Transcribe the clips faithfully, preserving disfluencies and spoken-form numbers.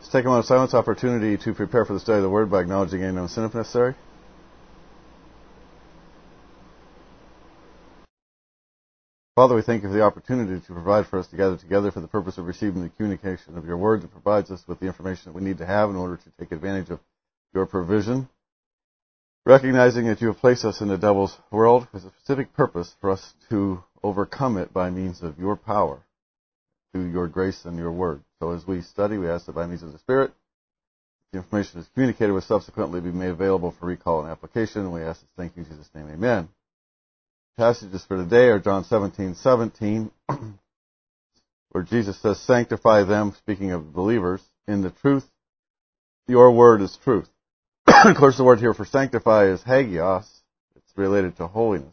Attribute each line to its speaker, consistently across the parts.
Speaker 1: Let's take a moment of silence opportunity to prepare for the study of the Word by acknowledging any known sin if necessary. Father, we thank you for the opportunity to provide for us to gather together for the purpose of receiving the communication of your Word that provides us with the information that we need to have in order to take advantage of your provision. Recognizing that you have placed us in the devil's world with a specific purpose for us to overcome it by means of your power, through your grace and your Word. So as we study, we ask that by means of the Spirit, the information is communicated with subsequently be made available for recall and application. We ask this, thank you in Jesus' name, amen. Passages for today are John seventeen seventeen, where Jesus says, sanctify them, speaking of believers, in the truth. Your word is truth. Of course, the word here for sanctify is hagios. It's related to holiness.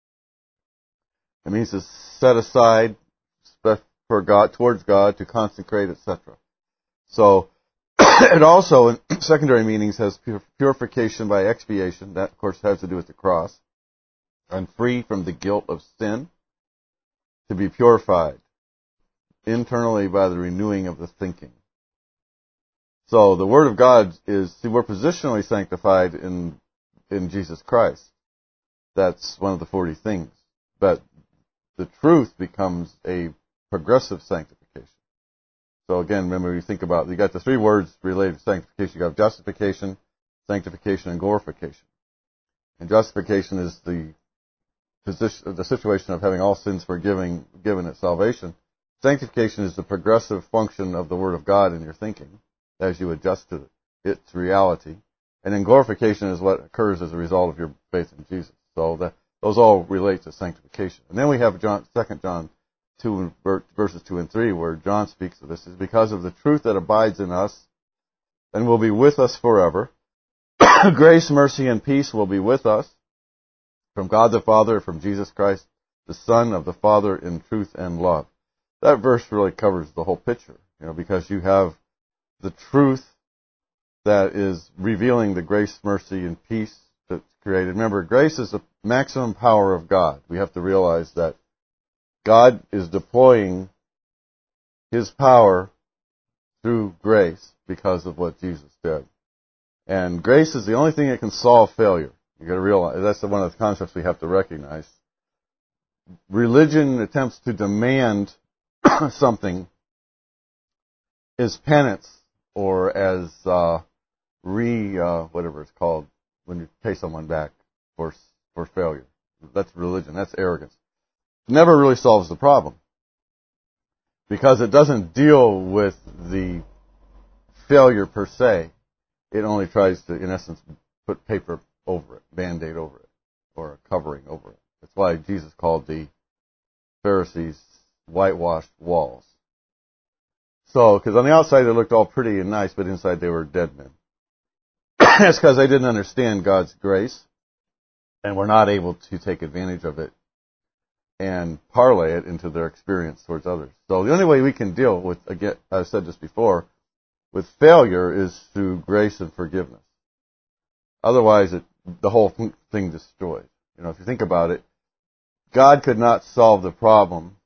Speaker 1: It means to set aside for God, towards God, to consecrate, et cetera. So, it also, in secondary meanings, has purification by expiation. That, of course, has to do with the cross. And free from the guilt of sin, to be purified internally by the renewing of the thinking. So the Word of God is, see, we're positionally sanctified in in Jesus Christ. That's one of the forty things. But the truth becomes a progressive sanctification. So again, remember, you think about, you got the three words related to sanctification. You have justification, sanctification, and glorification. And justification is the Position, the situation of having all sins forgiven given at salvation. Sanctification is the progressive function of the Word of God in your thinking as you adjust to its reality. And then glorification is what occurs as a result of your faith in Jesus. So that, those all relate to sanctification. And then we have John, Second John two, verses two and three, where John speaks of this. Is because of the truth that abides in us and will be with us forever. Grace, mercy, and peace will be with us from God the Father, from Jesus Christ, the Son of the Father, in truth and love. That verse really covers the whole picture, you know, because you have the truth that is revealing the grace, mercy, and peace that's created. Remember, grace is the maximum power of God. We have to realize that God is deploying His power through grace because of what Jesus did. And grace is the only thing that can solve failure. You've got to realize, that's one of the concepts we have to recognize. Religion attempts to demand something as penance, or as uh, re, uh, whatever it's called, when you pay someone back for for failure. That's religion. That's arrogance. It never really solves the problem, because it doesn't deal with the failure per se. It only tries to, in essence, put paper over it, Band-Aid over it, or a covering over it. That's why Jesus called the Pharisees whitewashed walls. So, because on the outside they looked all pretty and nice, but inside they were dead men. That's because they didn't understand God's grace and were not able to take advantage of it and parlay it into their experience towards others. So the only way we can deal with, again, I've said this before, with failure is through grace and forgiveness. Otherwise, it, the whole thing destroyed. You know, if you think about it, God could not solve the problem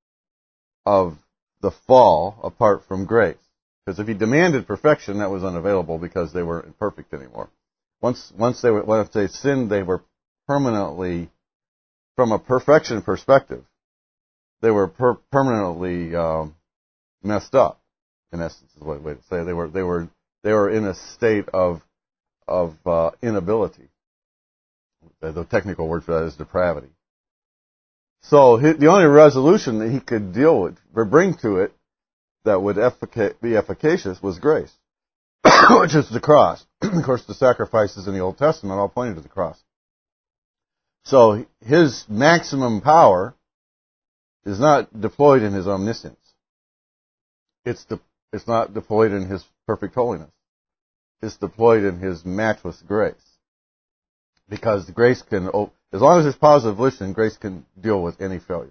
Speaker 1: of the fall apart from grace. Because if He demanded perfection, that was unavailable because they weren't imperfect anymore. Once, once they were, once they sinned, they were permanently, from a perfection perspective, they were per- permanently um, messed up. In essence, is one way to say it. They were, they were, they were in a state of of uh, inability. The technical word for that is depravity. So the only resolution that He could deal with, or bring to it, that would effic- be efficacious was grace, which is the cross. Of course, the sacrifices in the Old Testament all pointed to the cross. So His maximum power is not deployed in His omniscience. It's de- it's not deployed in His perfect holiness. Is deployed in His matchless grace. Because the grace can, as long as there's positive volition, grace can deal with any failure.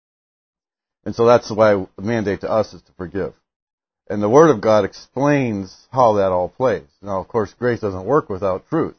Speaker 1: And so that's why the mandate to us is to forgive. And the Word of God explains how that all plays. Now, of course, grace doesn't work without truth.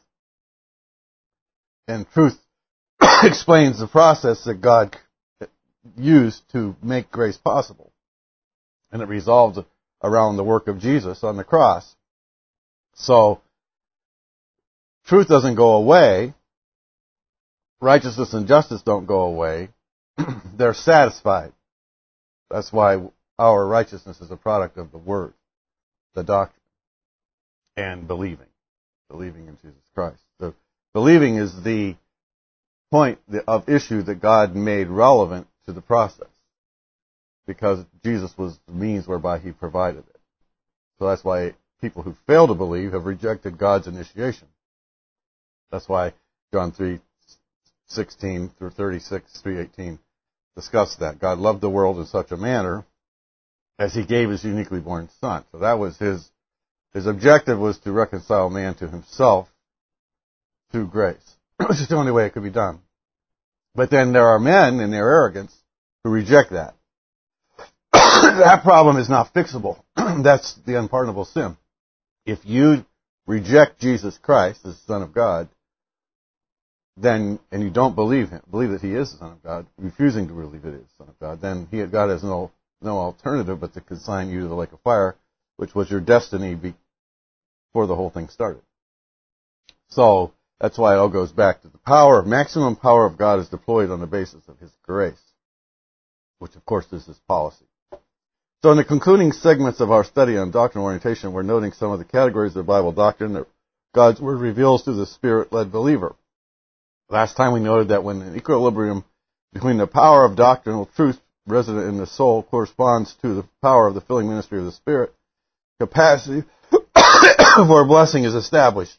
Speaker 1: And truth explains the process that God used to make grace possible. And it resolves a, around the work of Jesus on the cross. So, truth doesn't go away. Righteousness and justice don't go away. They're satisfied. That's why our righteousness is a product of the Word, the doctrine, and believing. Believing in Jesus Christ. So, believing is the point of issue that God made relevant to the process, because Jesus was the means whereby He provided it. So that's why people who fail to believe have rejected God's initiation. That's why John three sixteen through thirty-six, three eighteen discuss that. God loved the world in such a manner as He gave His uniquely born Son. So that was His, His objective was to reconcile man to Himself through grace, which is the only way it could be done. But then there are men in their arrogance who reject that. That problem is not fixable. That's the unpardonable sin. If you reject Jesus Christ as the Son of God, then, and you don't believe Him, believe that He is the Son of God, refusing to believe that He is the Son of God, then He, God has no, no alternative but to consign you to the lake of fire, which was your destiny before the whole thing started. So, that's why it all goes back to the power, maximum power of God is deployed on the basis of His grace, which of course is His policy. So in the concluding segments of our study on doctrinal orientation, we're noting some of the categories of Bible doctrine that God's Word reveals to the Spirit-led believer. Last time we noted that when an equilibrium between the power of doctrinal truth resident in the soul corresponds to the power of the filling ministry of the Spirit, capacity for blessing is established.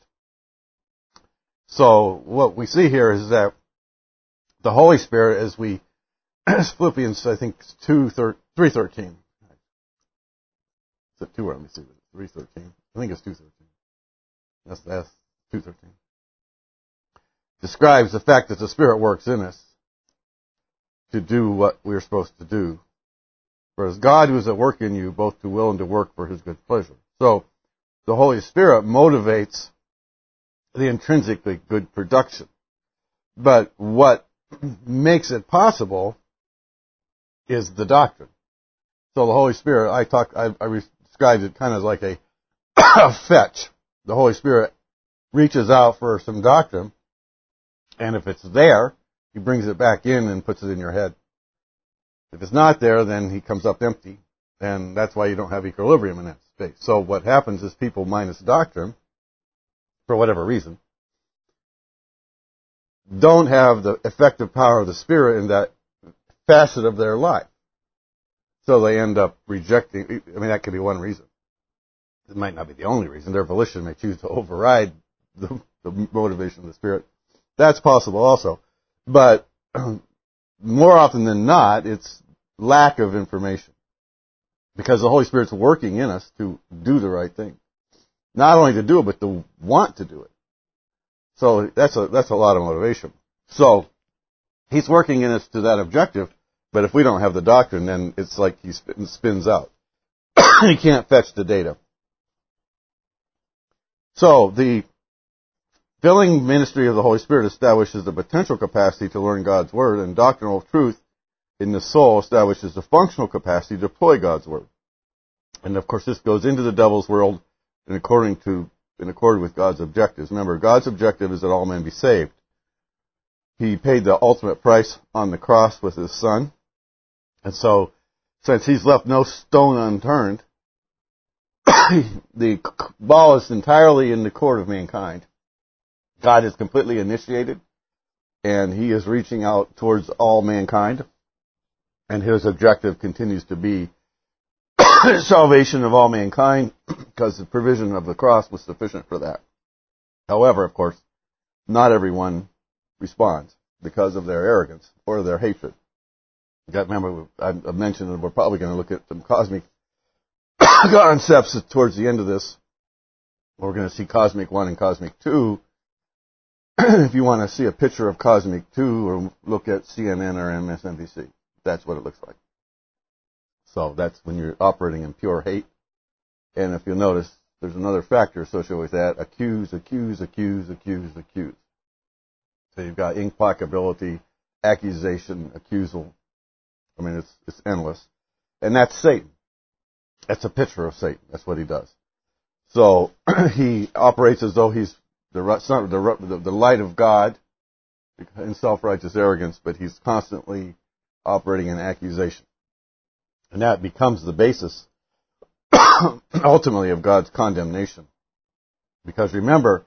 Speaker 1: So what we see here is that the Holy Spirit, as we, as Philippians, I think, two, three thirteen. Is it two? Let me see. three thirteen. I think it's two thirteen. That's, that's two thirteen. Describes the fact that the Spirit works in us to do what we're supposed to do. For it's God who is at work in you, both to will and to work for His good pleasure. So, the Holy Spirit motivates the intrinsically good production. But what makes it possible is the doctrine. So the Holy Spirit, I talk, I, I described it kind of like a, a fetch. The Holy Spirit reaches out for some doctrine, and if it's there, He brings it back in and puts it in your head. If it's not there, then He comes up empty, and that's why you don't have equilibrium in that space. So what happens is people minus doctrine, for whatever reason, don't have the effective power of the Spirit in that facet of their life. So they end up rejecting. I mean, that could be one reason. It might not be the only reason. Their volition may choose to override the, the motivation of the Spirit. That's possible also. But more often than not, it's lack of information. Because the Holy Spirit's working in us to do the right thing. Not only to do it, but to want to do it. So that's a, that's a lot of motivation. So, He's working in us to that objective, but if we don't have the doctrine, then it's like He spins out. He can't fetch the data. So, the filling ministry of the Holy Spirit establishes the potential capacity to learn God's Word, and doctrinal truth in the soul establishes the functional capacity to deploy God's Word. And of course, this goes into the devil's world in according to in accord with God's objectives. Remember, God's objective is that all men be saved. He paid the ultimate price on the cross with His Son. And so, since He's left no stone unturned, the ball is entirely in the court of mankind. God is completely initiated, and He is reaching out towards all mankind. And His objective continues to be salvation of all mankind, because the provision of the cross was sufficient for that. However, of course, not everyone responds because of their arrogance or their hatred. You got to remember, I mentioned that we're probably going to look at some cosmic concepts towards the end of this. We're going to see Cosmic one and Cosmic two. If you want to see a picture of Cosmic two, or look at C N N or M S N B C, that's what it looks like. So that's when you're operating in pure hate. And if you'll notice, there's another factor associated with that. Accuse, accuse, accuse, accuse, accuse. So you've got implacability, accusation, accusal. I mean, it's, it's endless. And that's Satan. That's a picture of Satan. That's what he does. So he operates as though he's the son, the, the light of God in self-righteous arrogance, but he's constantly operating in accusation. And that becomes the basis, ultimately, of God's condemnation. Because remember,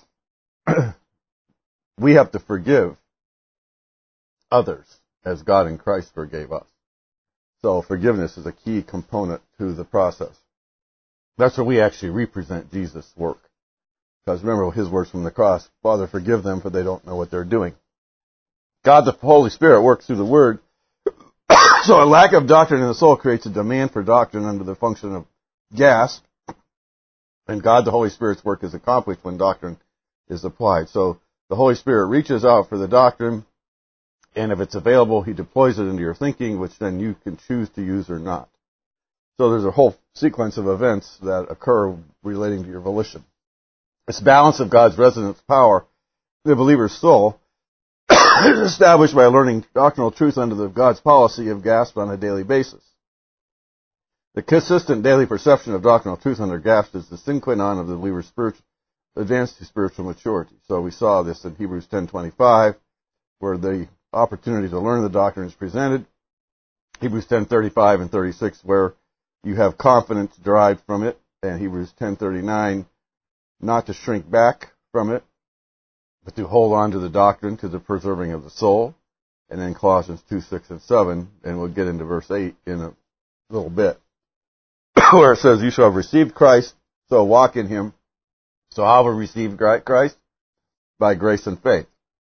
Speaker 1: we have to forgive others as God in Christ forgave us. So forgiveness is a key component to the process. That's where we actually represent Jesus' work. Because remember his words from the cross, Father, forgive them, for they don't know what they're doing. God the Holy Spirit works through the Word. So a lack of doctrine in the soul creates a demand for doctrine under the function of gas. And God the Holy Spirit's work is accomplished when doctrine is applied. So the Holy Spirit reaches out for the doctrine, and if it's available, he deploys it into your thinking, which then you can choose to use or not. So there's a whole sequence of events that occur relating to your volition. This balance of God's resonance power in the believer's soul is established by learning doctrinal truth under the God's policy of GASP on a daily basis. The consistent daily perception of doctrinal truth under GASP is the sine qua non of the believer's spiritual, advance to spiritual maturity. So we saw this in Hebrews ten twenty-five, where the opportunity to learn the doctrine is presented. Hebrews ten thirty-five and thirty-six, where you have confidence derived from it, and Hebrews ten thirty-nine, not to shrink back from it, but to hold on to the doctrine, to the preserving of the soul. And then Colossians two, six, and seven, and we'll get into verse eight in a little bit, where it says, you shall have received Christ, so walk in him. So how have we received Christ? By grace and faith.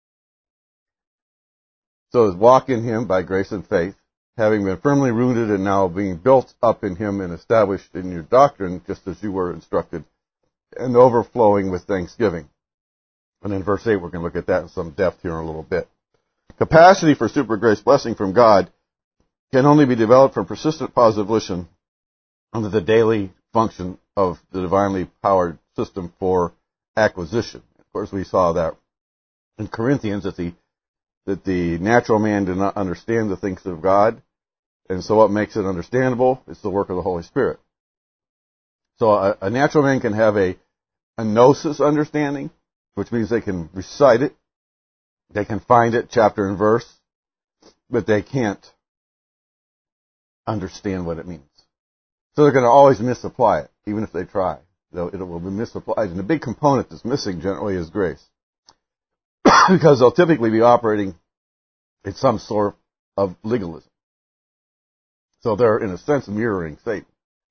Speaker 1: So walk in him by grace and faith, having been firmly rooted and now being built up in him and established in your doctrine, just as you were instructed, and overflowing with thanksgiving. And in verse eight, we're going to look at that in some depth here in a little bit. Capacity for super grace blessing from God can only be developed from persistent positive volition under the daily function of the divinely powered system for acquisition. Of course, we saw that in Corinthians, that the that the natural man did not understand the things of God, and so what makes it understandable is the work of the Holy Spirit. So a, a natural man can have a, a gnosis understanding, which means they can recite it, they can find it chapter and verse, but they can't understand what it means. So they're going to always misapply it, even if they try. Though it will be misapplied. And the big component that's missing generally is grace. Because they'll typically be operating in some sort of legalism. So they're, in a sense, mirroring Satan.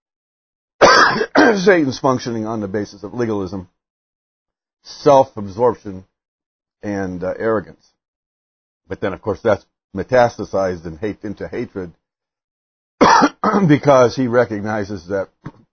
Speaker 1: Satan's functioning on the basis of legalism, self-absorption, and uh, arrogance. But then, of course, that's metastasized in hate, into hatred because he recognizes that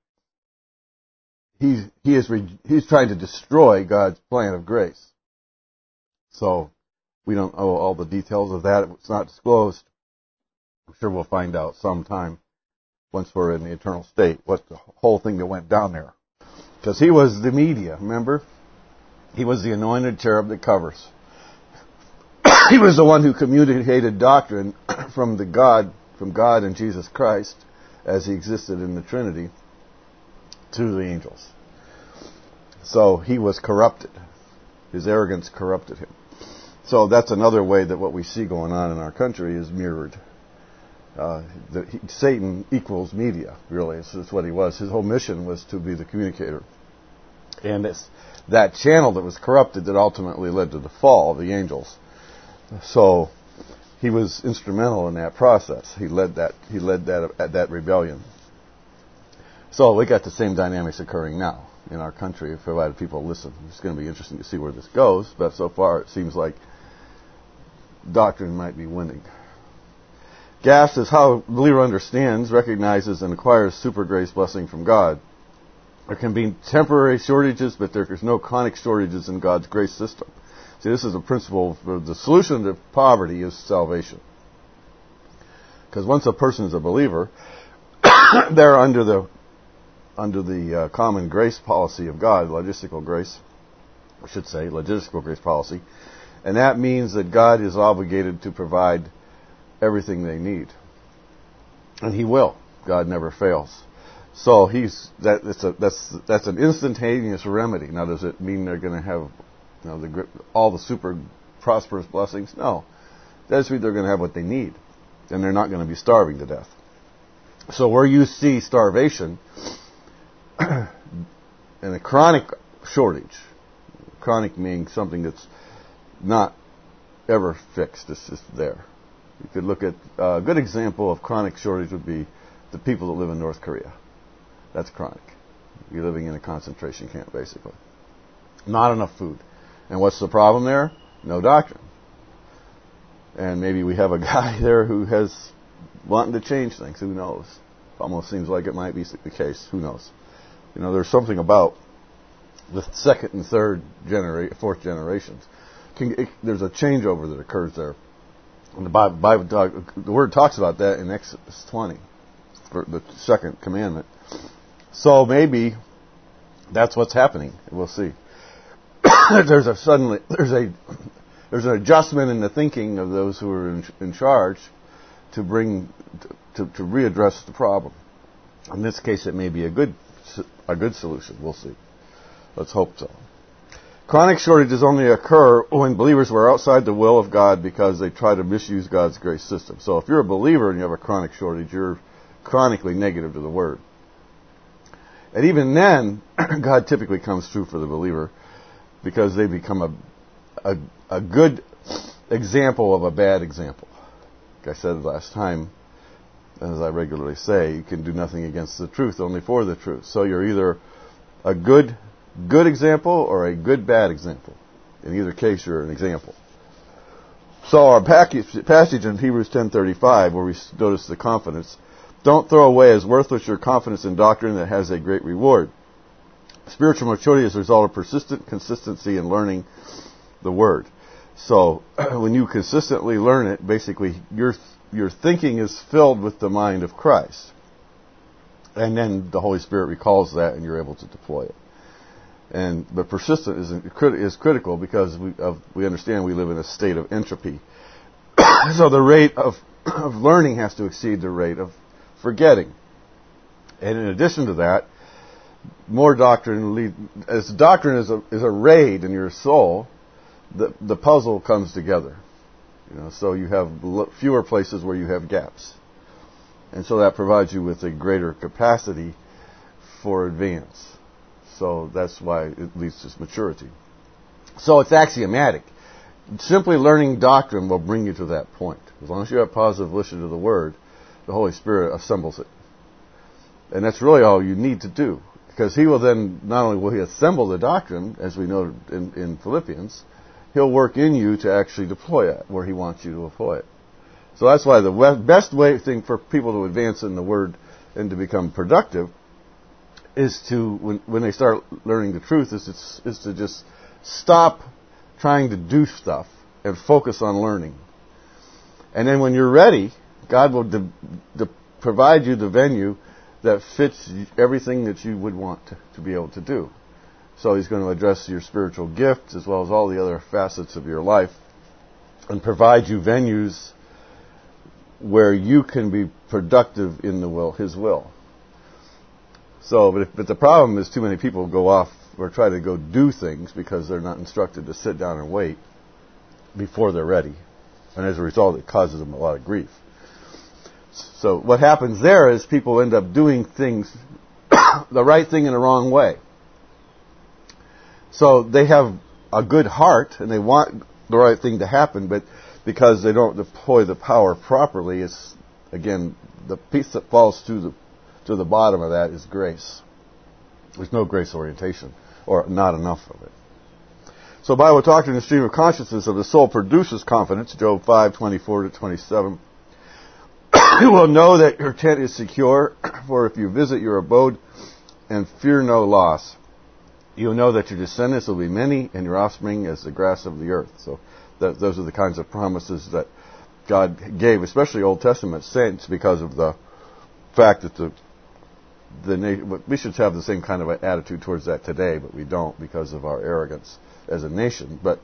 Speaker 1: he's, he is re, he's trying to destroy God's plan of grace. So we don't know all the details of that. It's not disclosed. I'm sure we'll find out sometime once we're in the eternal state what the whole thing that went down there. Because he was the media, remember? He was the anointed cherub that covers. He was the one who communicated doctrine from the God, from God and Jesus Christ, as he existed in the Trinity, to the angels. So he was corrupted. His arrogance corrupted him. So that's another way that what we see going on in our country is mirrored. Uh, the, he, Satan equals media, really. That's, that's what he was. His whole mission was to be the communicator. And it's that channel that was corrupted that ultimately led to the fall of the angels. So he was instrumental in that process. He led that. He led that that rebellion. So we got the same dynamics occurring now in our country. If a lot of people listen, it's going to be interesting to see where this goes. But so far, it seems like doctrine might be winning. Gas is how a believer understands, recognizes, and acquires super grace blessing from God. There can be temporary shortages, but there is no chronic shortages in God's grace system. See, this is a principle. For the solution to poverty is salvation. Because once a person is a believer, they're under the under the uh, common grace policy of God, logistical grace, I should say, logistical grace policy, and that means that God is obligated to provide everything they need, and He will. God never fails. So he's that. It's a that's that's an instantaneous remedy. Now, does it mean they're going to have, you know, the all the super prosperous blessings? No, that's mean they're going to have what they need, and they're not going to be starving to death. So where you see starvation and a chronic shortage, chronic meaning something that's not ever fixed, it's just there. You could look at uh, a good example of chronic shortage would be the people that live in North Korea. That's chronic. You're living in a concentration camp, basically. Not enough food. And what's the problem there? No doctrine. And maybe we have a guy there who has wanting to change things. Who knows? Almost seems like it might be the case. Who knows? You know, there's something about the second and third genera- fourth generations. Can, it, there's a changeover that occurs there. And the Bible, Bible talk, the Word talks about that in Exodus twenty, for the second commandment. So maybe that's what's happening. We'll see. there's a suddenly there's a there's an adjustment in the thinking of those who are in, in charge to bring to, to readdress the problem. In this case, it may be a good a good solution. We'll see. Let's hope so. Chronic shortages only occur when believers were outside the will of God because they try to misuse God's grace system. So if you're a believer and you have a chronic shortage, you're chronically negative to the Word. And even then, God typically comes through for the believer because they become a, a, a good example of a bad example. Like I said last time, as I regularly say, you can do nothing against the truth, only for the truth. So you're either a good good example or a good bad example. In either case, you're an example. So our package, passage in Hebrews ten thirty-five, where we notice the confidence, don't throw away as worthless your confidence in doctrine that has a great reward. Spiritual maturity is a result of persistent consistency in learning the Word. So when you consistently learn it, basically your your thinking is filled with the mind of Christ. And then the Holy Spirit recalls that and you're able to deploy it. And but persistent is is critical because we of, we understand we live in a state of entropy. So the rate of of learning has to exceed the rate of forgetting. And in addition to that, more doctrine lead, as doctrine is a is arrayed in your soul, the the puzzle comes together. You know, so you have fewer places where you have gaps, and so that provides you with a greater capacity for advance. So that's why it leads to maturity. So it's axiomatic. Simply learning doctrine will bring you to that point. As long as you have positive listening to the Word, the Holy Spirit assembles it. And that's really all you need to do. Because He will then, not only will He assemble the doctrine, as we know in, in Philippians, He'll work in you to actually deploy it where He wants you to deploy it. So that's why the best way thing for people to advance in the Word and to become productive is to, when, when they start learning the truth, is to, is to just stop trying to do stuff and focus on learning. And then when you're ready, God will de- de- provide you the venue that fits everything that you would want to, to be able to do. So He's going to address your spiritual gifts as well as all the other facets of your life and provide you venues where you can be productive in the will, His will. So, but, if, but the problem is too many people go off or try to go do things because they're not instructed to sit down and wait before they're ready. And as a result, it causes them a lot of grief. So what happens there is people end up doing things, the right thing in the wrong way. So they have a good heart and they want the right thing to happen, but because they don't deploy the power properly, it's, again, the piece that falls to the to the bottom of that is grace. There's no grace orientation, or not enough of it. So Bible doctrine, the stream of consciousness of the soul produces confidence, Job five, twenty-four to twenty-seven. You will know that your tent is secure, for if you visit your abode and fear no loss, you will know that your descendants will be many and your offspring as the grass of the earth. So that, those are the kinds of promises that God gave, especially Old Testament saints, because of the fact that the the we should have the same kind of attitude towards that today, but we don't because of our arrogance as a nation. But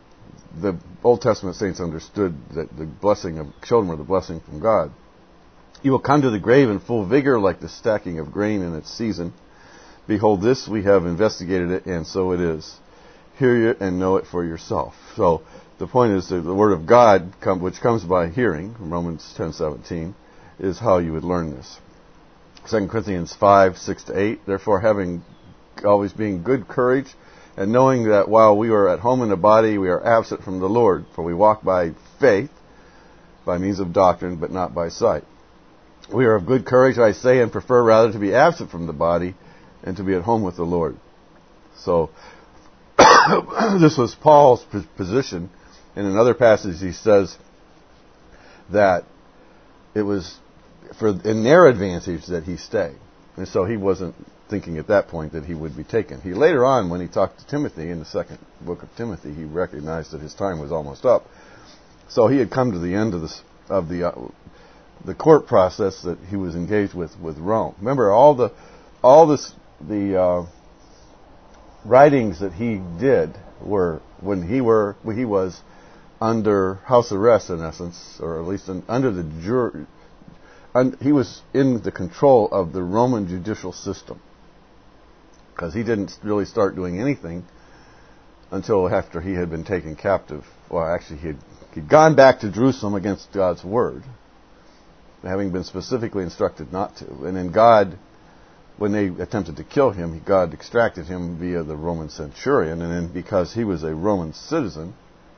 Speaker 1: the Old Testament saints understood that the blessing of children were the blessing from God. You will come to the grave in full vigor like the stacking of grain in its season. Behold, this we have investigated it, and so it is. Hear it and know it for yourself. So the point is that the Word of God, come, which comes by hearing, Romans ten seventeen, is how you would learn this. Second Corinthians five, six to eight, therefore having always being good courage, and knowing that while we are at home in the body, we are absent from the Lord, for we walk by faith, by means of doctrine, but not by sight. We are of good courage, I say, and prefer rather to be absent from the body and to be at home with the Lord. So, this was Paul's position. In another passage, he says that it was for in their advantage that he stay. And so he wasn't thinking at that point that he would be taken. He later on, when he talked to Timothy in the second book of Timothy, he recognized that his time was almost up. So he had come to the end of the of the uh, the court process that he was engaged with with Rome. Remember, all the all this the uh, writings that he did were when he were when he was under house arrest, in essence, or at least in, under the jury. Un, he was in the control of the Roman judicial system, because he didn't really start doing anything until after he had been taken captive. Well, actually, he had he'd gone back to Jerusalem against God's word, having been specifically instructed not to. And then God, when they attempted to kill him, God extracted him via the Roman centurion. And then because he was a Roman citizen,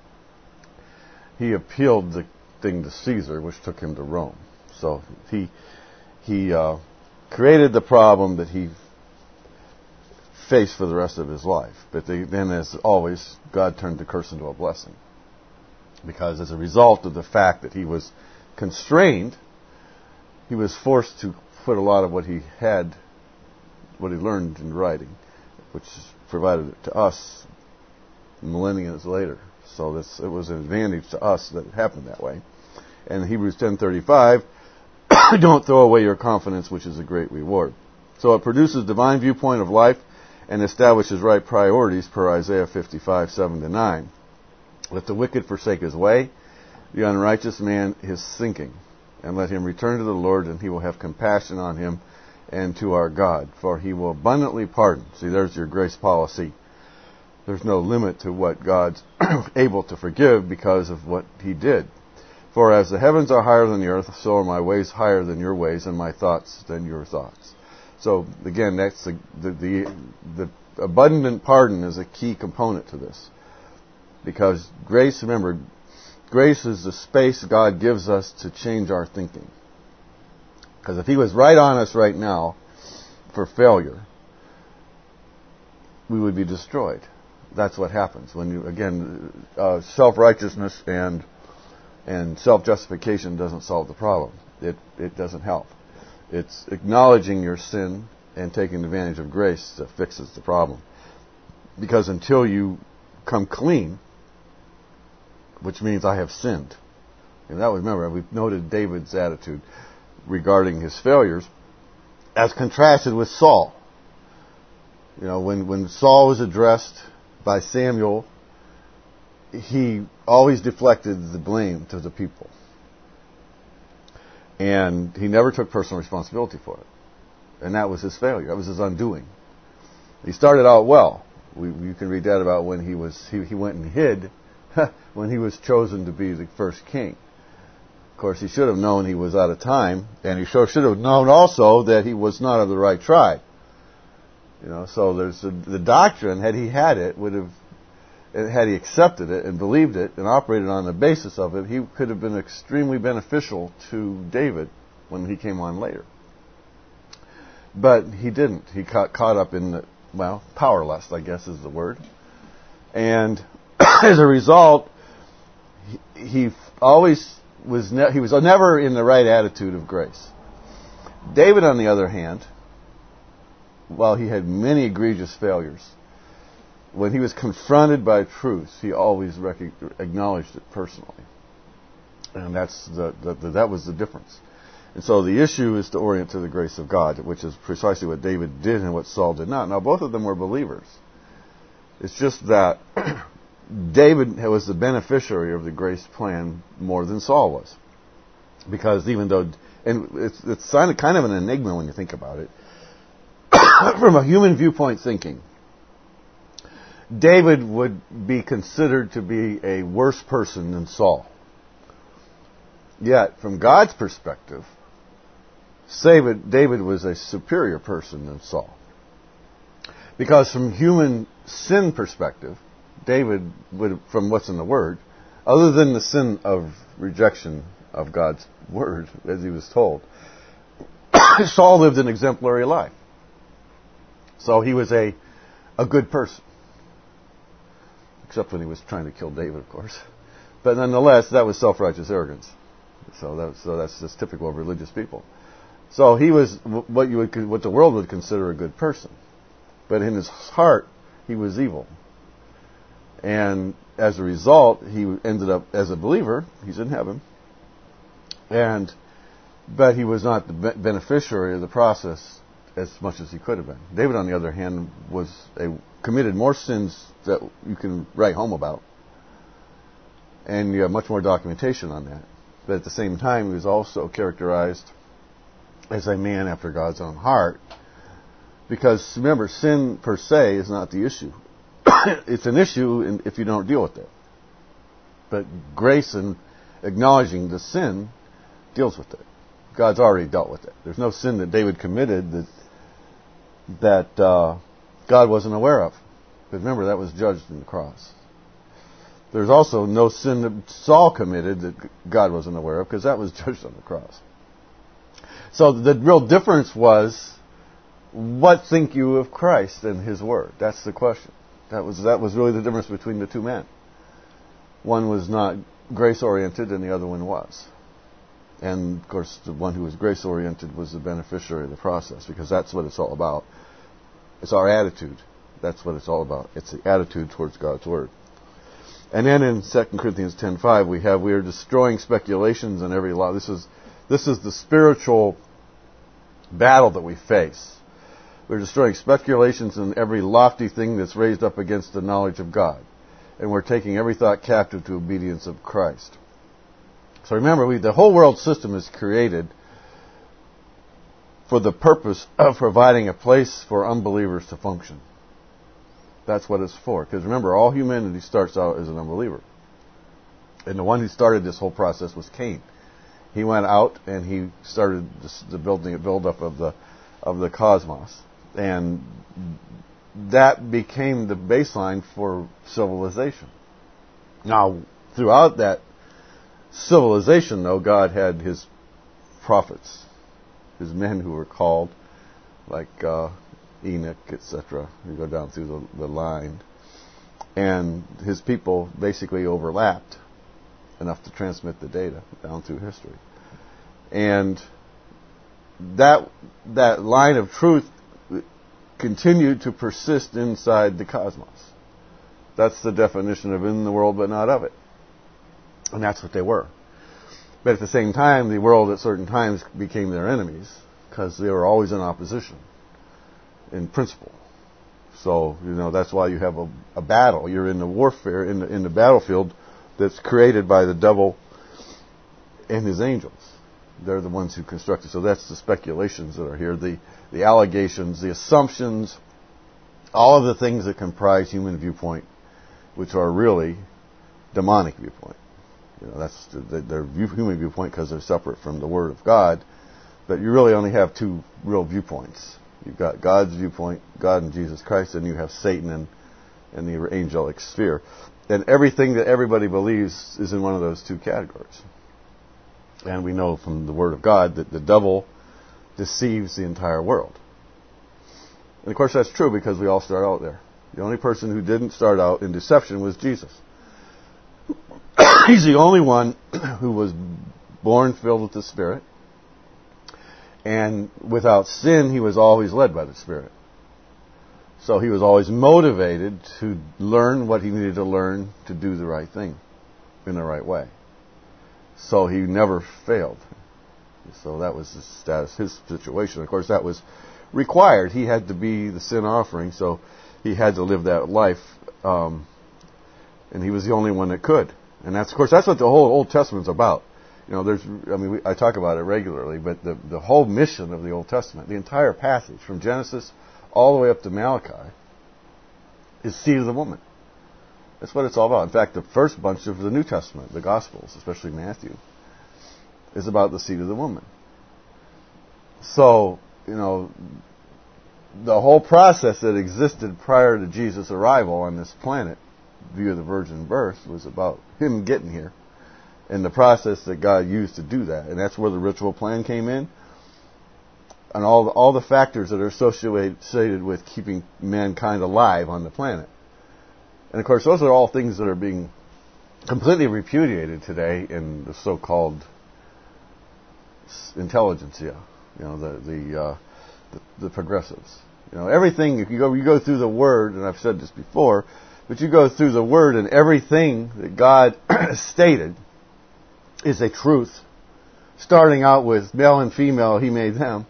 Speaker 1: he appealed the thing to Caesar, which took him to Rome. So he he uh, created the problem that he faced for the rest of his life. But they, then, as always, God turned the curse into a blessing. Because as a result of the fact that he was constrained, he was forced to put a lot of what he had, what he learned in writing, which provided it to us millennia later. So this, it was an advantage to us that it happened that way. And Hebrews ten thirty-five, don't throw away your confidence, which is a great reward. So it produces divine viewpoint of life and establishes right priorities per Isaiah fifty-five, seven to nine. Let the wicked forsake his way, the unrighteous man his thinking, and let him return to the Lord, and he will have compassion on him and to our God, for he will abundantly pardon. See, there's your grace policy. There's no limit to what God's able to forgive because of what he did. For as the heavens are higher than the earth, so are my ways higher than your ways, and my thoughts than your thoughts. So again, that's the the, the, the abundant pardon is a key component to this. Because grace, remember, grace is the space God gives us to change our thinking. Because if he was right on us right now for failure, we would be destroyed. That's what happens when you, again, uh, self-righteousness and and self-justification doesn't solve the problem. It it doesn't help. It's acknowledging your sin and taking advantage of grace that fixes the problem. Because until you come clean, which means I have sinned. And that was, remember, we've noted David's attitude regarding his failures as contrasted with Saul. You know, when, when Saul was addressed by Samuel, he always deflected the blame to the people. And he never took personal responsibility for it. And that was his failure. That was his undoing. He started out well. We, you can read that about when he was he, he went and hid when he was chosen to be the first king. Of course, he should have known he was out of time, and he should have known also that he was not of the right tribe. You know, so there's a, the doctrine, had he had it, would have, had he accepted it and believed it and operated on the basis of it, he could have been extremely beneficial to David when he came on later. But he didn't. He got caught up in the, well, powerless, I guess is the word. And as a result, he, he always was, ne- he was never in the right attitude of grace. David, on the other hand, while he had many egregious failures, when he was confronted by truth, he always rec- acknowledged it personally. And that's the, the, the, that was the difference. And so the issue is to orient to the grace of God, which is precisely what David did and what Saul did not. Now, both of them were believers. It's just that David was the beneficiary of the grace plan more than Saul was. Because even though and it's it's kind of an enigma when you think about it. From a human viewpoint thinking, David would be considered to be a worse person than Saul. Yet, from God's perspective, David was a superior person than Saul. Because from human sin perspective, David would, from what's in the Word, other than the sin of rejection of God's Word, as he was told, Saul lived an exemplary life. So he was a, a good person. Except when he was trying to kill David, of course. But nonetheless, that was self-righteous arrogance. So, that, so that's just typical of religious people. So he was what you would, what the world would consider a good person. But in his heart, he was evil. And as a result, he ended up, as a believer, he's in heaven. And, but he was not the beneficiary of the process as much as he could have been. David, on the other hand, was a, committed more sins that you can write home about. And you have much more documentation on that. But at the same time, he was also characterized as a man after God's own heart. Because, remember, sin per se is not the issue. It's an issue if you don't deal with it. But grace and acknowledging the sin deals with it. God's already dealt with it. There's no sin that David committed that that uh, God wasn't aware of. But remember, that was judged in the cross. There's also no sin that Saul committed that God wasn't aware of, because that was judged on the cross. So the real difference was, what think you of Christ and His Word? That's the question. That was that was really the difference between the two men. One was not grace-oriented and the other one was. And, of course, the one who was grace-oriented was the beneficiary of the process, because that's what it's all about. It's our attitude. That's what it's all about. It's the attitude towards God's Word. And then in Second Corinthians ten five, we have, we are destroying speculations and every law. This is, this is the spiritual battle that we face. We're destroying speculations and every lofty thing that's raised up against the knowledge of God. And we're taking every thought captive to obedience of Christ. So remember, we, the whole world system is created for the purpose of providing a place for unbelievers to function. That's what it's for. Because remember, all humanity starts out as an unbeliever. And the one who started this whole process was Cain. He went out and he started this, the building, build-up of the of the cosmos. And that became the baseline for civilization. Now, throughout that civilization, though, God had His prophets, His men who were called, like uh, Enoch, et cetera. You go down through the, the line. And His people basically overlapped enough to transmit the data down through history. And that that line of truth continued to persist inside the cosmos. That's the definition of in the world but not of it. And that's what they were. But at the same time, the world at certain times became their enemies, because they were always in opposition in principle. So, you know, that's why you have a, a battle. You're in the warfare, in the, in the battlefield that's created by the devil and his angels. They're the ones who construct it. So that's the speculations that are here, the, the allegations, the assumptions, all of the things that comprise human viewpoint, which are really demonic viewpoint. You know, that's the, their view, human viewpoint, because they're separate from the Word of God. But you really only have two real viewpoints. You've got God's viewpoint, God and Jesus Christ, and you have Satan and, and the angelic sphere. And everything that everybody believes is in one of those two categories. And we know from the Word of God that the devil deceives the entire world. And of course that's true, because we all start out there. The only person who didn't start out in deception was Jesus. He's the only one who was born filled with the Spirit. And without sin, he was always led by the Spirit. So he was always motivated to learn what he needed to learn to do the right thing in the right way. So he never failed. So that was his status, his situation. Of course, that was required. He had to be the sin offering, so he had to live that life. Um, and he was the only one that could. And that's, of course, that's what the whole Old Testament's about. You know, there's, I mean, we, I talk about it regularly, but the, the whole mission of the Old Testament, the entire passage from Genesis all the way up to Malachi, is seed of the woman. That's what it's all about. In fact, the first bunch of the New Testament, the Gospels, especially Matthew, is about the seed of the woman. So, you know, the whole process that existed prior to Jesus' arrival on this planet, via the virgin birth, was about him getting here and the process that God used to do that. And that's where the ritual plan came in, and all the, all the factors that are associated with keeping mankind alive on the planet. And of course, those are all things that are being completely repudiated today in the so-called intelligentsia, you know, the the, uh, the the progressives. You know, everything. If you go, you go through the Word, and I've said this before, but you go through the Word, and everything that God stated is a truth. Starting out with male and female, He made them,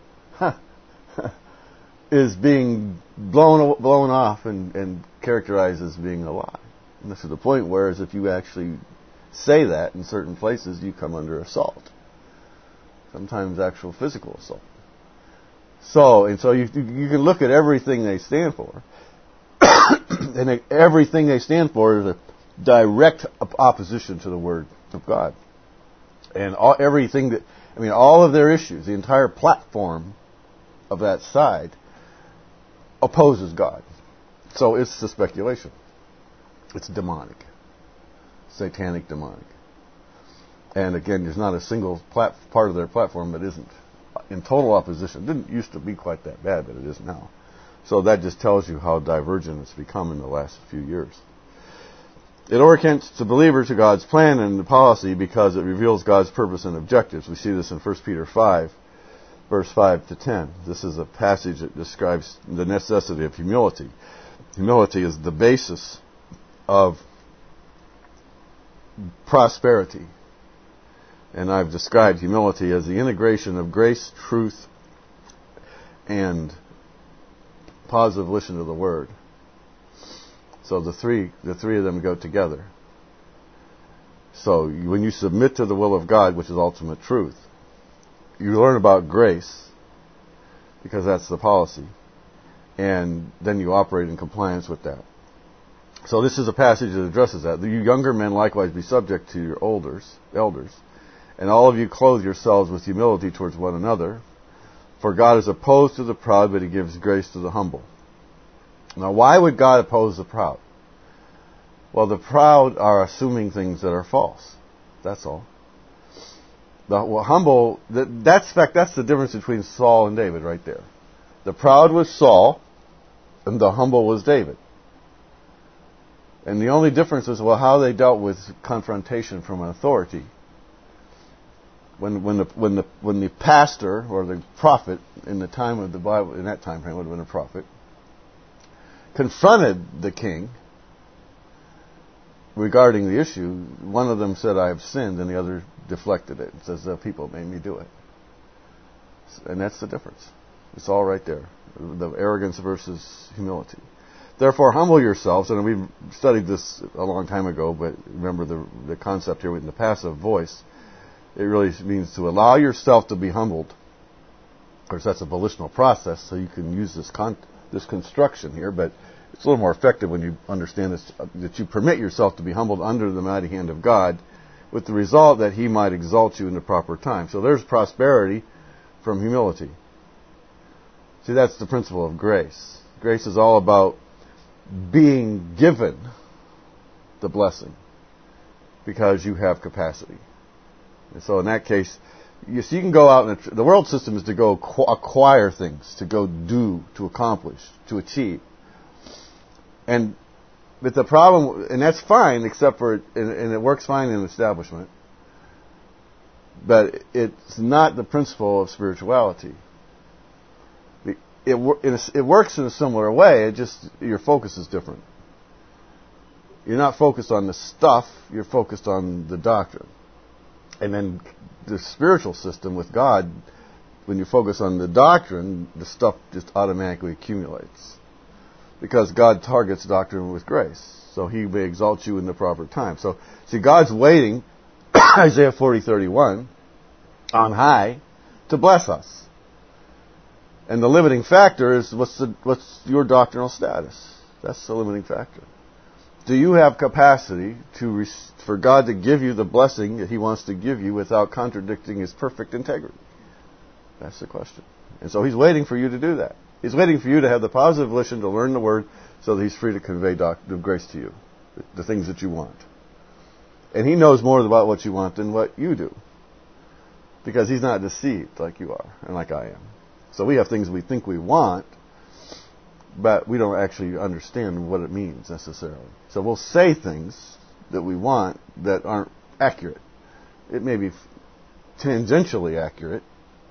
Speaker 1: is being blown blown off and, and characterized as being a lie. And this is the point. Whereas if you actually say that in certain places, you come under assault. Sometimes actual physical assault. So, and so you you can look at everything they stand for, and everything they stand for is a direct opposition to the Word of God. And all, everything that, I mean, all of their issues, the entire platform of that side opposes God. So it's the speculation. It's demonic. Satanic demonic. And again, there's not a single plat- part of their platform that isn't in total opposition. It didn't used to be quite that bad, but it is now. So that just tells you how divergent it's become in the last few years. It orients the believer to God's plan and the policy because it reveals God's purpose and objectives. We see this in First Peter five, verse five to ten. This is a passage that describes the necessity of humility. Humility is the basis of prosperity. And I've described humility as the integration of grace, truth, and positive volition of the Word. So the three, the three of them go together. So when you submit to the will of God, which is ultimate truth, you learn about grace, because that's the policy, and then you operate in compliance with that. So this is a passage that addresses that. You younger men likewise be subject to your elders, elders, and all of you clothe yourselves with humility towards one another. For God is opposed to the proud, but He gives grace to the humble. Now, why would God oppose the proud? Well, the proud are assuming things that are false. That's all. The well, humble, that, that's in fact, that's the difference between Saul and David right there. The proud was Saul, and the humble was David. And the only difference is, well, how they dealt with confrontation from an authority. When when the when the when the pastor or the prophet in the time of the Bible, in that time frame would have been a prophet, confronted the king regarding the issue, one of them said, "I have sinned," and the other deflected it and says, "The people made me do it." And that's the difference. It's all right there. The arrogance versus humility. Therefore, humble yourselves, and we've studied this a long time ago, but remember the the concept here in the passive voice. It really means to allow yourself to be humbled. Of course, that's a volitional process, so you can use this con- this construction here, but it's a little more effective when you understand this, uh, that you permit yourself to be humbled under the mighty hand of God, with the result that He might exalt you in the proper time. So there's prosperity from humility. See, that's the principle of grace. Grace is all about being given the blessing because you have capacity. And so in that case, you, so you can go out and the world system is to go acquire things, to go do, to accomplish, to achieve. And but the problem, and that's fine, except for, and, and it works fine in establishment, but it's not the principle of spirituality. It, it, it works in a similar way, it just, your focus is different. You're not focused on the stuff, you're focused on the doctrine. And then the spiritual system with God, when you focus on the doctrine, the stuff just automatically accumulates. Because God targets doctrine with grace. So He may exalt you in the proper time. So, see, God's waiting, Isaiah forty thirty-one, on high to bless us. And the limiting factor is what's the, what's your doctrinal status? That's the limiting factor. Do you have capacity to for God to give you the blessing that He wants to give you without contradicting His perfect integrity? That's the question. And so He's waiting for you to do that. He's waiting for you to have the positive volition to learn the Word so that He's free to convey doctrine of grace to you, the, the things that you want. And He knows more about what you want than what you do, because He's not deceived like you are and like I am. So we have things we think we want, but we don't actually understand what it means necessarily. So we'll say things that we want that aren't accurate. It may be tangentially accurate,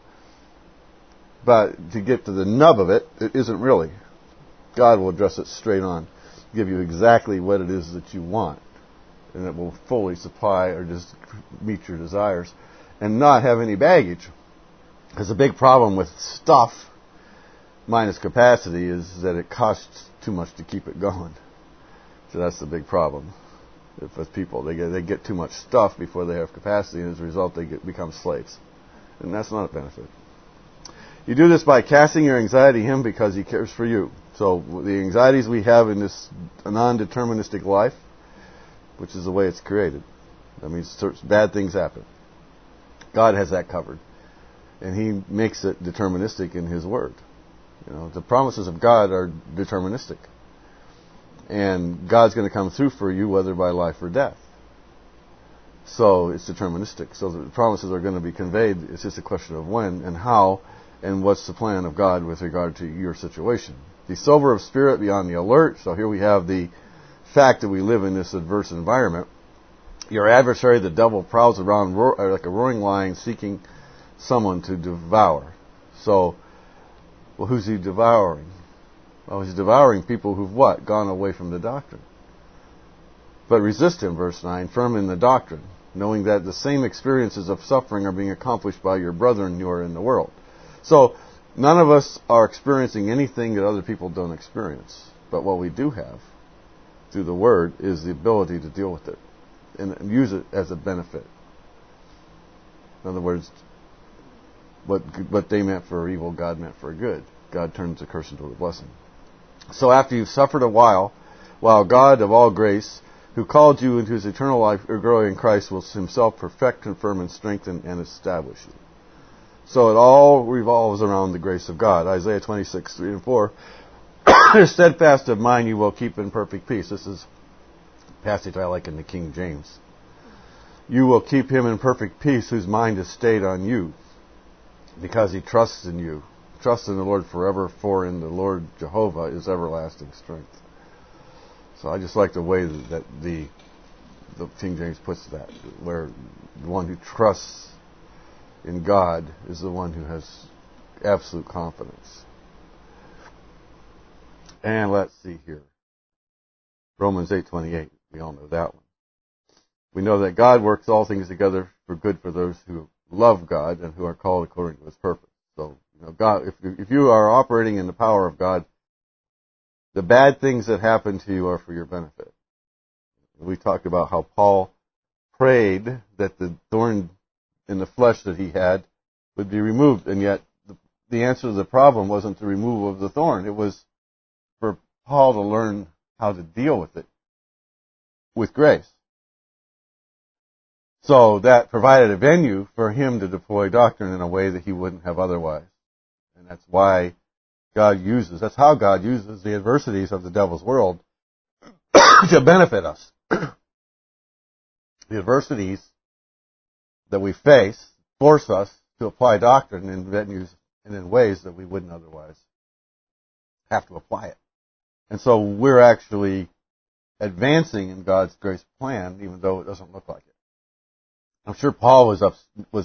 Speaker 1: but to get to the nub of it, it isn't really. God will address it straight on, give you exactly what it is that you want, and it will fully supply or just meet your desires and not have any baggage. Because the big problem with stuff minus capacity is that it costs too much to keep it going. So that's the big problem with people. They get they get too much stuff before they have capacity, and as a result, they get become slaves. And that's not a benefit. You do this by casting your anxiety to Him because He cares for you. So the anxieties we have in this non-deterministic life, which is the way it's created, that means bad things happen. God has that covered. And He makes it deterministic in His Word. You know, the promises of God are deterministic. And God's going to come through for you whether by life or death. So it's deterministic. So the promises are going to be conveyed. It's just a question of when and how and what's the plan of God with regard to your situation. Be sober of spirit, be on the alert. So here we have the fact that we live in this adverse environment. Your adversary, the devil, prowls around ro- like a roaring lion seeking someone to devour. So, well, who's he devouring? Well, he's devouring people who've what? Gone away from the doctrine. But resist him, verse nine, firm in the doctrine, knowing that the same experiences of suffering are being accomplished by your brethren who are in the world. So, none of us are experiencing anything that other people don't experience. But what we do have, through the Word, is the ability to deal with it and use it as a benefit. In other words, What what they meant for evil, God meant for good. God turns the curse into a blessing. So after you've suffered a while, while God of all grace, who called you into His eternal life or glory in Christ, will Himself perfect, confirm, and strengthen, and establish you. So it all revolves around the grace of God. Isaiah twenty-six, three and four. Steadfast of mind you will keep in perfect peace. This is a passage I like in the King James. You will keep him in perfect peace whose mind is stayed on you, because he trusts in you. Trust in the Lord forever, for in the Lord Jehovah is everlasting strength. So I just like the way that the the King James puts that, where the one who trusts in God is the one who has absolute confidence. And let's see here. Romans eight twenty-eight. We all know that one. We know that God works all things together for good for those who love God and who are called according to His purpose. So, you know, God, if if you are operating in the power of God, the bad things that happen to you are for your benefit. We talked about how Paul prayed that the thorn in the flesh that he had would be removed, and yet the, the answer to the problem wasn't the removal of the thorn. It was for Paul to learn how to deal with it with grace. So that provided a venue for him to deploy doctrine in a way that he wouldn't have otherwise. And that's why God uses, that's how God uses the adversities of the devil's world to benefit us. The adversities that we face force us to apply doctrine in venues and in ways that we wouldn't otherwise have to apply it. And so we're actually advancing in God's grace plan, even though it doesn't look like it. I'm sure Paul was up, was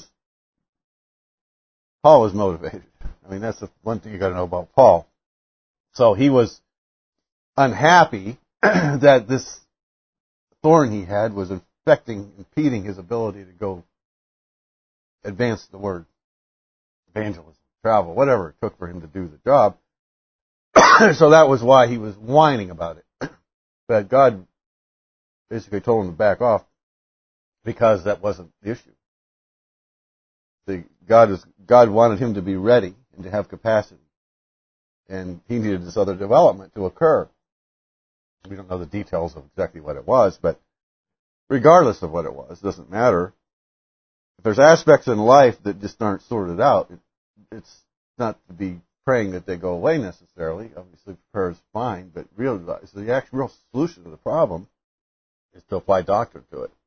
Speaker 1: Paul was motivated. I mean, that's the one thing you got to know about Paul. So he was unhappy that this thorn he had was affecting, impeding his ability to go advance the word, evangelism, travel, whatever it took for him to do the job. So that was why he was whining about it. But God basically told him to back off because that wasn't the issue. the, God is God wanted him to be ready and to have capacity, and he needed this other development to occur. We don't know the details of exactly what it was, but regardless of what it was, it doesn't matter. If there's aspects in life that just aren't sorted out, it, it's not to be praying that they go away necessarily. Obviously, prayer is fine, but realize the actual real solution to the problem is to apply doctrine to it.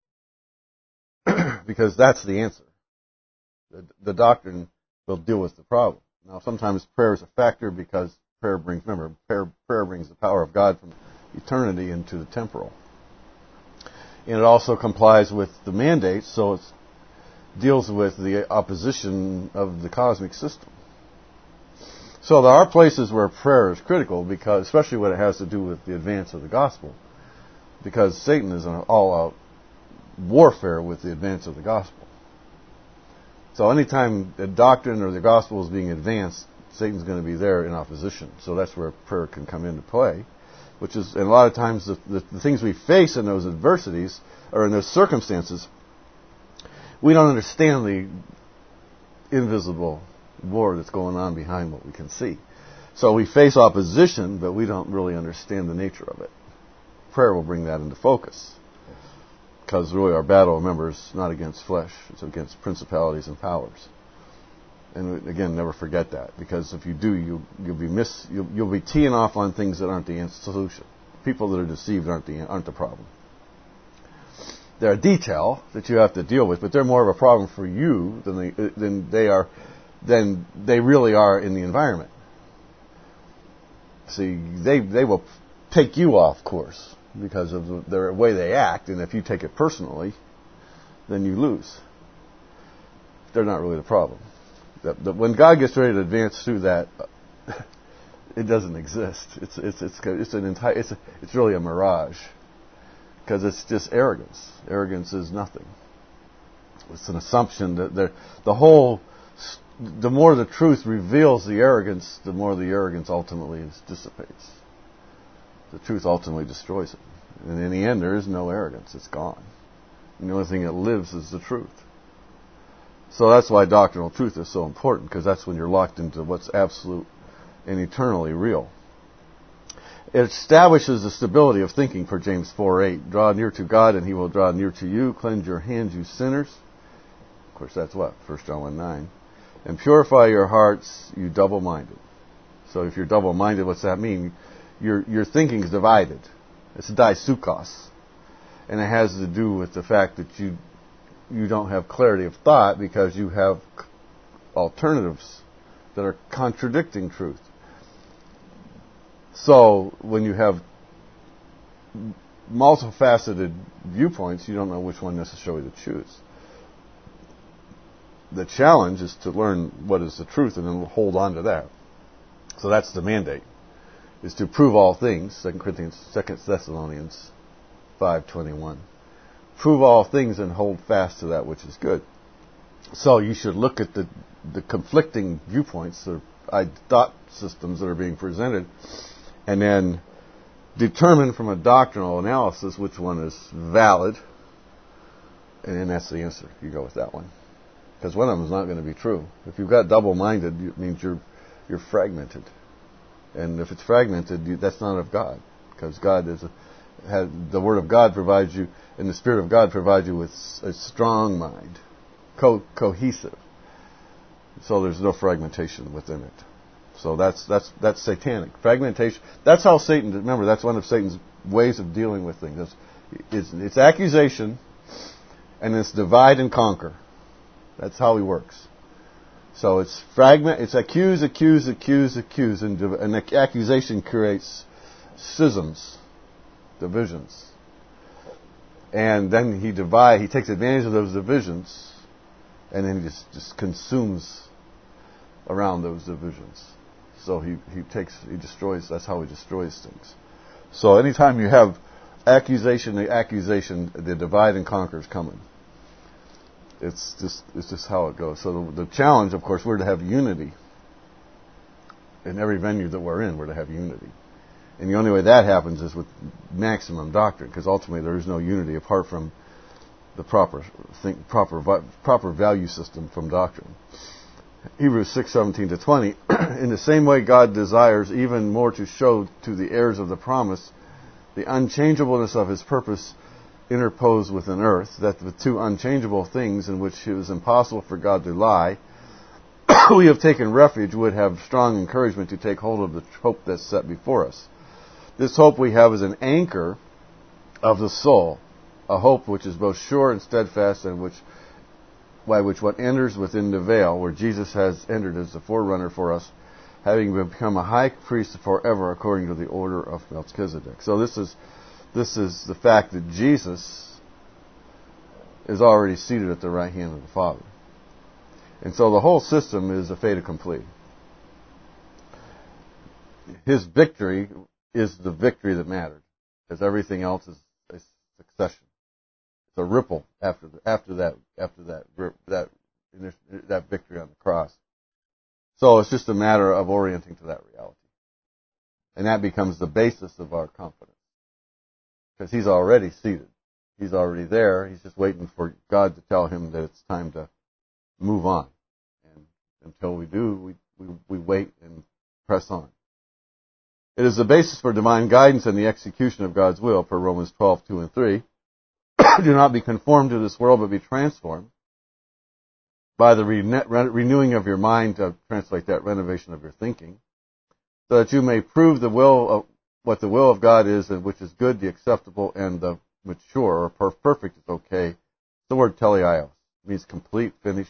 Speaker 1: Because that's the answer. The, the doctrine will deal with the problem. Now, sometimes prayer is a factor because prayer brings, remember, prayer, prayer brings the power of God from eternity into the temporal. And it also complies with the mandates, so it deals with the opposition of the cosmic system. So there are places where prayer is critical, because, especially when it has to do with the advance of the gospel, because Satan is an all-out warfare with the advance of the gospel. So anytime the doctrine or the gospel is being advanced, Satan's going to be there in opposition. So that's where prayer can come into play, which is, and a lot of times, the, the, the things we face in those adversities, or in those circumstances, we don't understand the invisible war that's going on behind what we can see. So we face opposition, but we don't really understand the nature of it. Prayer will bring that into focus. Because really our battle, remember, is not against flesh. It's against principalities and powers. And again, never forget that. Because if you do, you, you'll be miss, you'll, you'll be teeing off on things that aren't the solution. People that are deceived aren't the, aren't the problem. They're a detail that you have to deal with, but they're more of a problem for you than they, than they are, than they really are in the environment. See, they they will take you off course because of the, the way they act, and if you take it personally, then you lose. They're not really the problem. The, the, when God gets ready to advance through that, it doesn't exist. It's it's it's it's an entire it's a, it's really a mirage, because it's just arrogance. Arrogance is nothing. It's an assumption that the the whole. The more the truth reveals the arrogance, the more the arrogance ultimately dissipates. The truth ultimately destroys it. And in the end, there is no arrogance. It's gone. And the only thing that lives is the truth. So that's why doctrinal truth is so important, because that's when you're locked into what's absolute and eternally real. It establishes the stability of thinking per James four eight. Draw near to God and he will draw near to you. Cleanse your hands, you sinners. Of course, that's what? First John one nine. And purify your hearts, you double-minded. So if you're double-minded, what's that mean? Your your thinking is divided. It's daisukos. And it has to do with the fact that you you don't have clarity of thought because you have alternatives that are contradicting truth. So when you have multifaceted viewpoints, you don't know which one necessarily to choose. The challenge is to learn what is the truth and then hold on to that. So that's the mandate, is to prove all things. Second Corinthians, Second Thessalonians five twenty-one. Prove all things and hold fast to that which is good. So you should look at the the conflicting viewpoints, or thought systems that are being presented, and then determine from a doctrinal analysis which one is valid, and then that's the answer. You go with that one. Because one of them is not going to be true. If you've got double-minded, it means you're you're fragmented. And if it's fragmented, you, that's not of God. Because God is a, has, the Word of God provides you, and the Spirit of God provides you with a strong mind, co- cohesive. So there's no fragmentation within it. So that's that's that's satanic. Fragmentation. That's how Satan. Remember, that's one of Satan's ways of dealing with things. It's, it's, it's accusation, and it's divide and conquer. That's how he works. So it's fragment. It's accuse, accuse, accuse, accuse, and an accusation creates schisms, divisions, and then he divide. He takes advantage of those divisions, and then he just, just consumes around those divisions. So he, he takes he destroys. That's how he destroys things. So anytime you have accusation, the accusation, the divide and conquer is coming. It's just it's just how it goes. So the, the challenge, of course, we're to have unity. In every venue that we're in, we're to have unity. And the only way that happens is with maximum doctrine, because ultimately there is no unity apart from the proper think, proper proper value system from doctrine. Hebrews six seventeen to twenty. In the same way, God desires even more to show to the heirs of the promise the unchangeableness of His purpose interposed within earth, that the two unchangeable things in which it was impossible for God to lie, we have taken refuge, would have strong encouragement to take hold of the hope that's set before us. This hope we have is an anchor of the soul, a hope which is both sure and steadfast, and which by which one enters within the veil, where Jesus has entered as the forerunner for us, having become a high priest forever according to the order of Melchizedek. So this is this is the fact that Jesus is already seated at the right hand of the Father. And so the whole system is a fait accompli. His victory is the victory that mattered, because everything else is a succession. It's a ripple after the, after that after that that that victory on the cross. So it's just a matter of orienting to that reality, and that becomes the basis of our confidence, because He's already seated, He's already there. He's just waiting for God to tell Him that it's time to move on, and until we do, we we, we wait and press on. It is the basis for divine guidance and the execution of God's will, per Romans twelve two and three. Do not be conformed to this world, but be transformed by the renewing of your mind, to translate that, renovation of your thinking, so that you may prove the will of what the will of God is, and which is good, the acceptable, and the mature, or perfect is okay. The word teleio means complete, finished.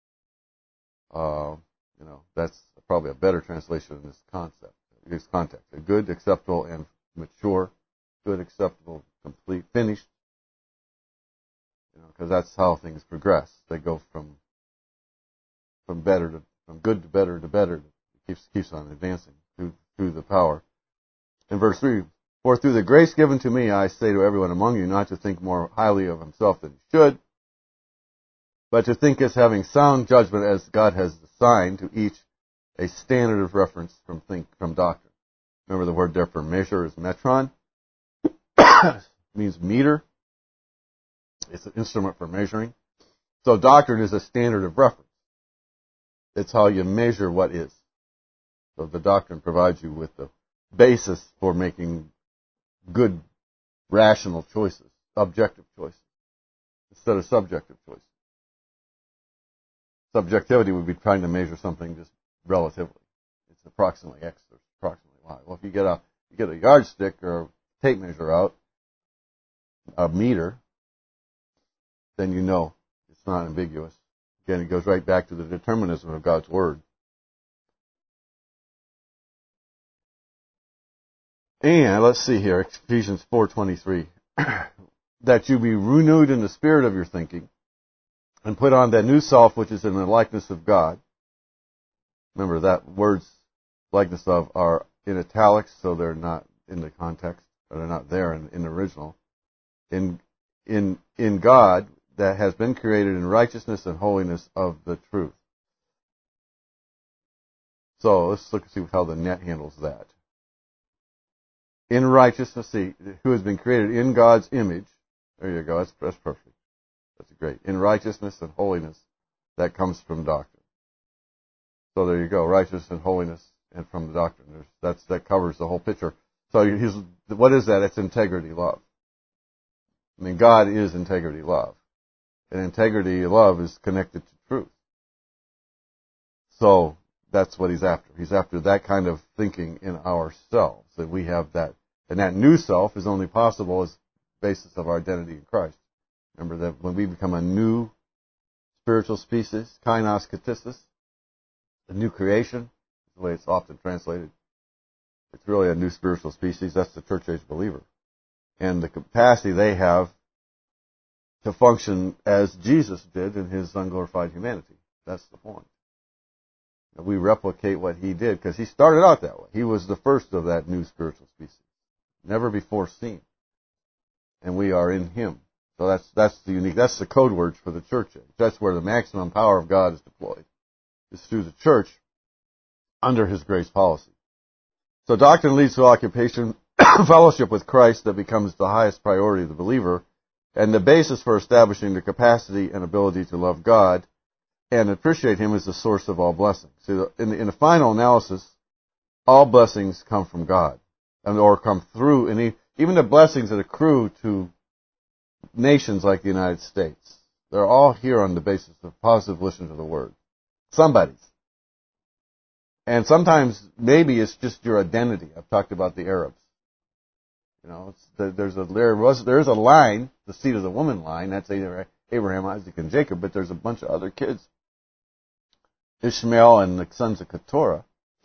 Speaker 1: Uh, you know, that's probably a better translation in this concept, this context. A good, acceptable, and mature. Good, acceptable, complete, finished. You know, because that's how things progress. They go from from better to from good to better to better. It keeps keeps on advancing through through the power. In verse three, for through the grace given to me, I say to everyone among you not to think more highly of himself than he should, but to think as having sound judgment, as God has assigned to each a standard of reference from think from doctrine. Remember, the word there for measure is metron. It means meter. It's an instrument for measuring. So doctrine is a standard of reference. It's how you measure what is. So the doctrine provides you with the basis for making good, rational choices, objective choices, instead of subjective choices. Subjectivity would be trying to measure something just relatively. It's approximately X or approximately Y. Well, if you get a you get a yardstick or a tape measure out, a meter, then you know it's not ambiguous. Again, it goes right back to the determinism of God's Word. And let's see here, Ephesians four twenty-three, that you be renewed in the spirit of your thinking, and put on that new self which is in the likeness of God. Remember that words likeness of are in italics, so they're not in the context, or they're not there in, in the original. In in in God, that has been created in righteousness and holiness of the truth. So let's look and see how the net handles that. In righteousness, see, who has been created in God's image. There you go. That's, that's perfect. That's great. In righteousness and holiness, that comes from doctrine. So there you go. Righteousness and holiness, and from the doctrine. There's, that's that covers the whole picture. So he's, what is that? It's integrity, love. I mean, God is integrity, love. And integrity, love, is connected to truth. So that's what he's after. He's after that kind of thinking in ourselves, that we have that. And that new self is only possible as the basis of our identity in Christ. Remember that when we become a new spiritual species, kainos katistis, a new creation, the way it's often translated, it's really a new spiritual species. That's the church age believer. And the capacity they have to function as Jesus did in his unglorified humanity. That's the point. We replicate what he did, because he started out that way. He was the first of that new spiritual species, never before seen. And we are in him. So that's that's the unique, that's the code words for the church age. That's where the maximum power of God is deployed. It's through the church under his grace policy. So doctrine leads to occupation, fellowship with Christ that becomes the highest priority of the believer, And the basis for establishing the capacity and ability to love God and appreciate Him is the source of all blessings. See, in the, in the final analysis, all blessings come from God, and or come through, and even the blessings that accrue to nations like the United States, they're all here on the basis of positive listening to the Word. Somebody's. And sometimes, maybe it's just your identity. I've talked about the Arabs. You know, it's, there's a there was there's a line, the seed of the woman line. That's Abraham, Isaac, and Jacob. But there's a bunch of other kids, Ishmael and the sons of Keturah,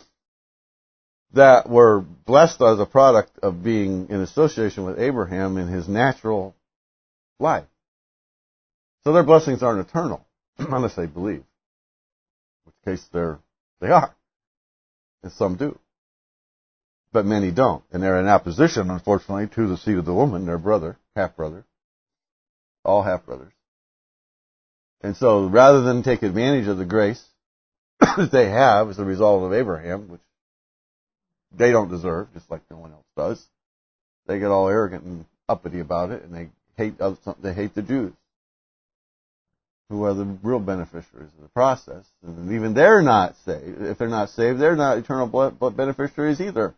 Speaker 1: that were blessed as a product of being in association with Abraham in his natural life. So their blessings aren't eternal, unless they believe. In which case they're they are, and some do. But many don't. And they're in opposition, unfortunately, to the seed of the woman, their brother, half-brother. All half-brothers. And so, rather than take advantage of the grace that they have as a result of Abraham, which they don't deserve, just like no one else does, they get all arrogant and uppity about it, and they hate they hate the Jews, who are the real beneficiaries of the process. And even they're not saved. If they're not saved, they're not eternal beneficiaries either.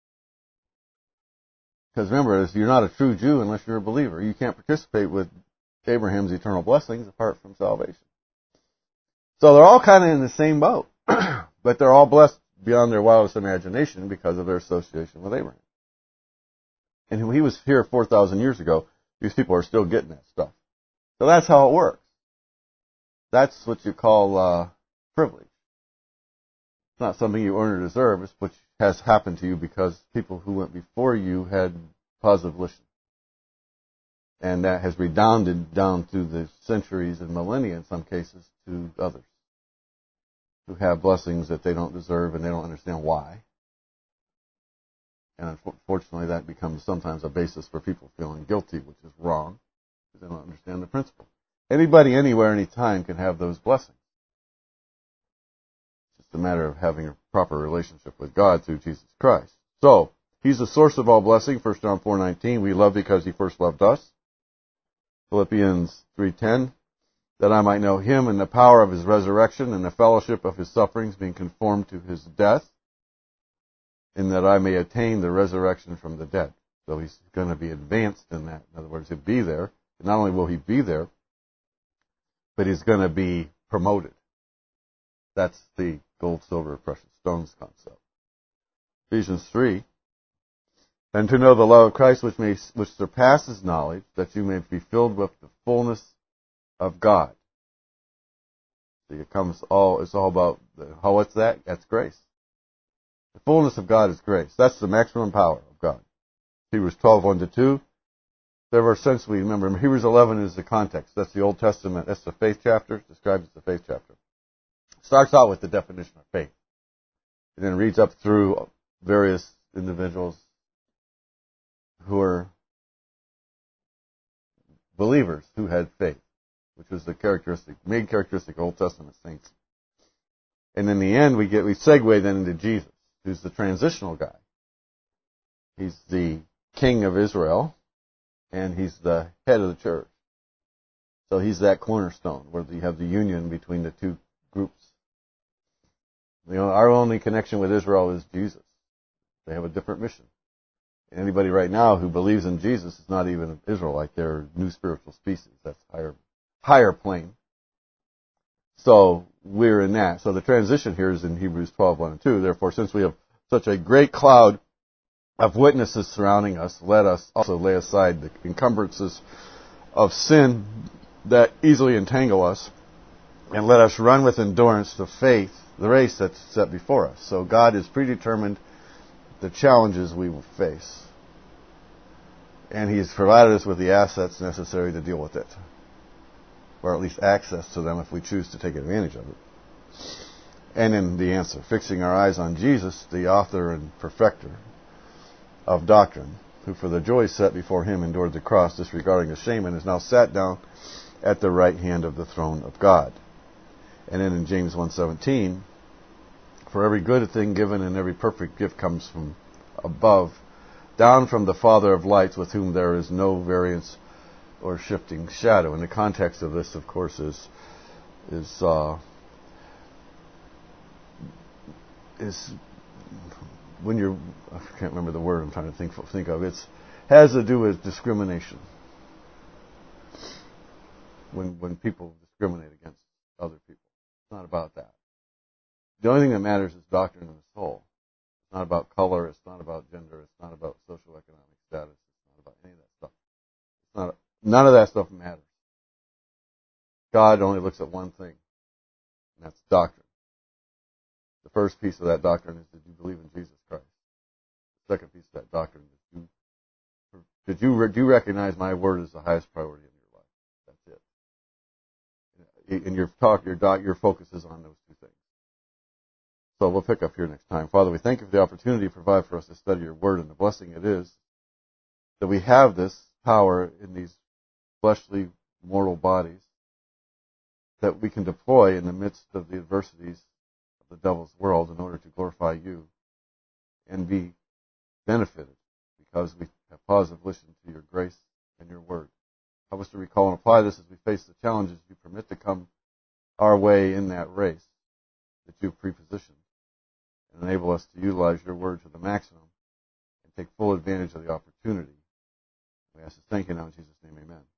Speaker 1: Because remember, you're not a true Jew unless you're a believer. You can't participate with Abraham's eternal blessings apart from salvation. So they're all kind of in the same boat. But they're all blessed beyond their wildest imagination because of their association with Abraham. And when he was here four thousand years ago, these people are still getting that stuff. So that's how it works. That's what you call uh, privilege. It's not something you earn or deserve. It's what has happened to you because people who went before you had positive listening. And that has redounded down through the centuries and millennia, in some cases, to others who have blessings that they don't deserve and they don't understand why. And unfortunately, that becomes sometimes a basis for people feeling guilty, which is wrong, because they don't understand the principle. Anybody, anywhere, anytime can have those blessings. It's just a matter of having a proper relationship with God through Jesus Christ. So, He's the source of all blessing, First John four nineteen. We love because He first loved us. Philippians three ten. That I might know Him and the power of His resurrection and the fellowship of His sufferings, being conformed to His death, and that I may attain the resurrection from the dead. So He's going to be advanced in that. In other words, He'll be there. And not only will He be there, but He's going to be promoted. That's the gold, silver, precious stones concept. Ephesians three. And to know the love of Christ which may, which surpasses knowledge, that you may be filled with the fullness of God. See, it comes all, it's all about, the, how, what's that? That's grace. The fullness of God is grace. That's the maximum power of God. Hebrews twelve, one to two. There are essentially, remember, Hebrews eleven is the context. That's the Old Testament. That's the faith chapter. Describes as the faith chapter. It starts out with the definition of faith. And then reads up through various individuals who are believers who had faith, which was the characteristic, main characteristic of Old Testament saints. And in the end, we get we segue then into Jesus, who's the transitional guy. He's the king of Israel, and he's the head of the church. So he's that cornerstone where you have the union between the two groups. You know, our only connection with Israel is Jesus. They have a different mission. Anybody right now who believes in Jesus is not even an Israelite. They're a new spiritual species. That's higher, higher plane. So we're in that. So the transition here is in Hebrews twelve, one and two. Therefore, since we have such a great cloud of witnesses surrounding us, let us also lay aside the encumbrances of sin that easily entangle us, and let us run with endurance the faith, the race that's set before us. So God has predetermined the challenges we will face. And He's provided us with the assets necessary to deal with it. Or at least access to them if we choose to take advantage of it. And in the answer, fixing our eyes on Jesus, the author and perfecter of doctrine, who for the joy set before Him endured the cross, disregarding the shame, and is now sat down at the right hand of the throne of God. And then in James one seventeen, for every good thing given and every perfect gift comes from above, down from the Father of lights, with whom there is no variance or shifting shadow. And the context of this, of course, is is uh, is when you're, I can't remember the word I'm trying to think think of. It's has to do with discrimination. When when people discriminate against other people, it's not about that. The only thing that matters is doctrine of the soul. It's not about color. It's not about gender. It's not about social economic status. It's not about any of that stuff. It's not. None of that stuff matters. God only looks at one thing, and that's doctrine. The first piece of that doctrine is, did you believe in Jesus Christ? The second piece of that doctrine is, did you, did you, do you recognize my word as the highest priority in your life? That's it. And your talk, your doc, your focus is on those two things. So we'll pick up here next time. Father, we thank you for the opportunity you provide for us to study your word, and the blessing it is that we have this power in these fleshly, mortal bodies that we can deploy in the midst of the adversities of the devil's world in order to glorify you and be benefited because we have paused and listened to your grace and your word. Help us to recall and apply this as we face the challenges you permit to come our way in that race that you've prepositioned, and enable us to utilize your word to the maximum and take full advantage of the opportunity. We ask this, thank you now in Jesus' name, amen.